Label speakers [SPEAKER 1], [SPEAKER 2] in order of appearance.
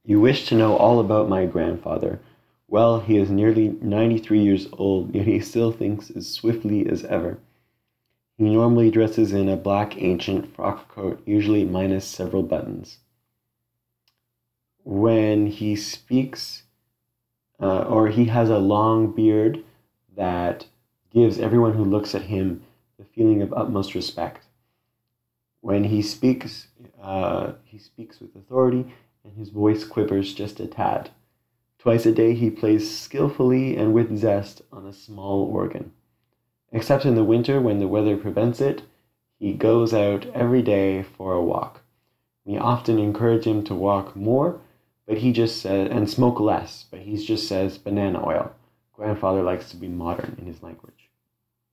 [SPEAKER 1] You wish to know all about my grandfather. Well, he is nearly 93 years old, yet he still thinks as swiftly as ever. He normally dresses in a black ancient frock coat, usually minus several buttons. When he speaks, or he has a long beard that gives everyone who looks at him the feeling of utmost respect. When he speaks with authority, and his voice quivers just a tad. Twice a day he plays skillfully and with zest on a small organ. Except in the winter when the weather prevents it, he goes out every day for a walk. We often encourage him to walk more, but he just says, and smoke less, but he just says banana oil. Grandfather likes to be modern in his language.